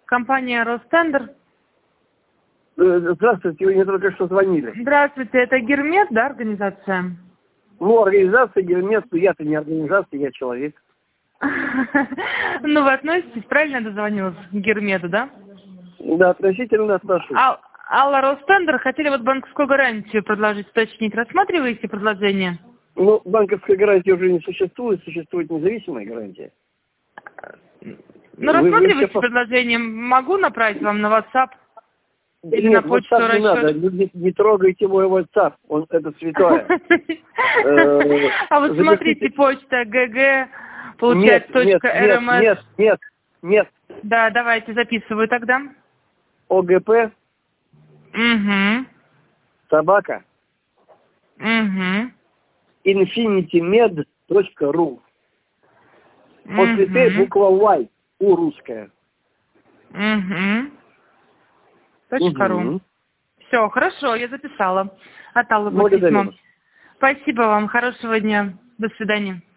Компания Ростендер. Здравствуйте, вы мне только что звонили. Здравствуйте, это Гермес, да, организация? Ну, организация Гермес, я-то не организация, я человек. Ну, вы относитесь, правильно я дозвонилась к Гермеду, да? Да, относительно отношусь. Алла Ростендер, хотели вот банковскую гарантию предложить, уточнить. Рассматриваете предложение? Ну, банковская гарантия уже не существует, существует независимая гарантия. Ну, рассматривайте предложение. Могу направить вам на WhatsApp? Или Нет, на почту WhatsApp не надо, расчет? не трогайте мой WhatsApp, это святое. А вот смотрите, почта ГГ, получается, .рмс. Нет. Да, давайте, записываю тогда. ОГП, Угу. собака, Угу. infinitymed.ru. После Т буква Y, У русская. Угу. .ру. Все, хорошо, я записала. От Аллы будет письмо. Спасибо вам, хорошего дня. До свидания.